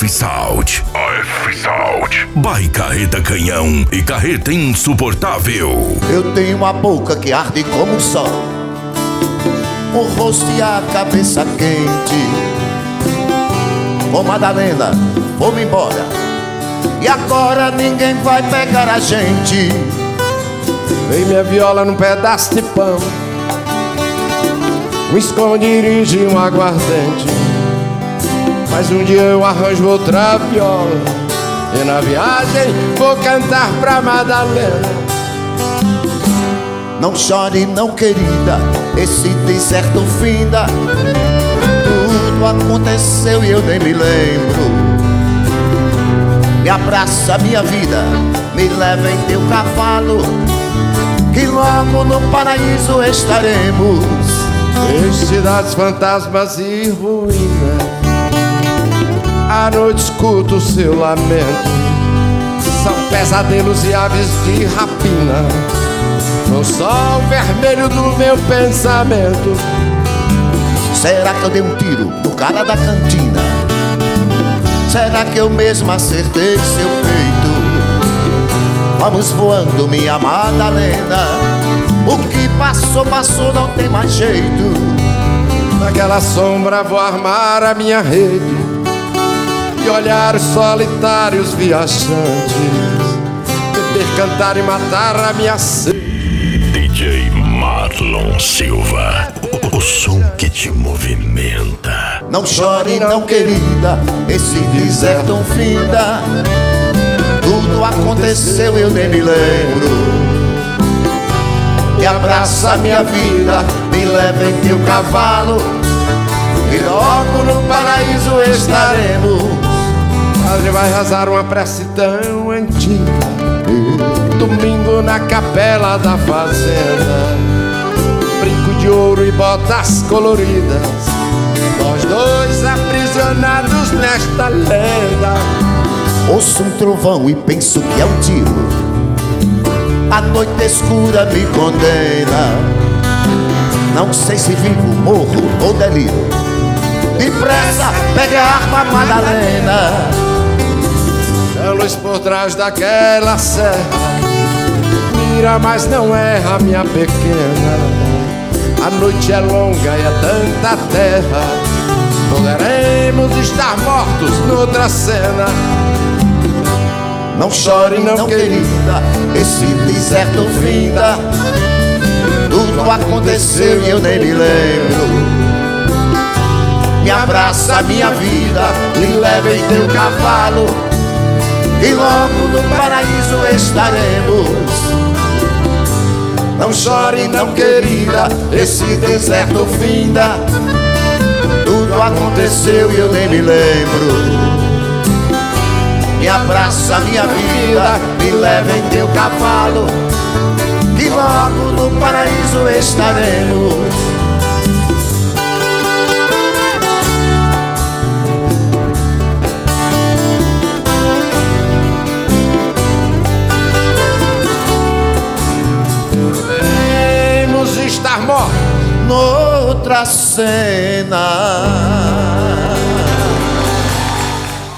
Salt. Vai carreta canhão e carreta insuportável. Eu tenho uma boca que arde como o sol, o rosto e a cabeça quente. Ô Madalena, vou-me embora, e agora ninguém vai pegar a gente. Vem minha viola num pedaço de pão, um esconderijo e um aguardente. Mas um dia eu arranjo outra viola, e na viagem vou cantar pra Madalena. Não chore não, querida, esse deserto finda. Tudo aconteceu e eu nem me lembro. Me abraça minha vida, me leva em teu cavalo, que logo no paraíso estaremos. Em cidades, fantasmas e ruínas, à noite escuto o seu lamento. São pesadelos e aves de rapina no sol vermelho do meu pensamento. Será que eu dei um tiro no cara da cantina? Será que eu mesmo acertei seu peito? Vamos voando, minha Madalena, o que passou, passou, não tem mais jeito. Naquela sombra vou armar a minha rede e olhar os solitários viajantes, beber, cantar e matar a minha sede. DJ Marlon Silva, o som que te movimenta. Não chore não, querida, esse deserto finda. Tudo aconteceu e eu nem me lembro. Me abraça minha vida, me leva em teu cavalo, e logo no paraíso estaremos. Padre vai rezar uma prece tão antiga, domingo na capela da fazenda. Brinco de ouro e botas coloridas, nós dois aprisionados nesta lenda. Ouço um trovão e penso que é um tiro, a noite escura me condena. Não sei se vivo, morro ou deliro. Depressa, pegue a arma, Madalena. A luz por trás daquela serra mira, mas não erra, minha pequena. A noite é longa e é tanta terra, poderemos estar mortos noutra cena. Não chore não, querida, esse deserto finda. Tudo aconteceu e eu nem me lembro. Me abraça minha vida, me leva em teu cavalo, e logo no paraíso estaremos. Não chore não, querida, esse deserto finda. Tudo aconteceu e eu nem me lembro. Me abraça minha vida, me leva em teu cavalo, que logo no paraíso estaremos. Estar mortos noutra cena.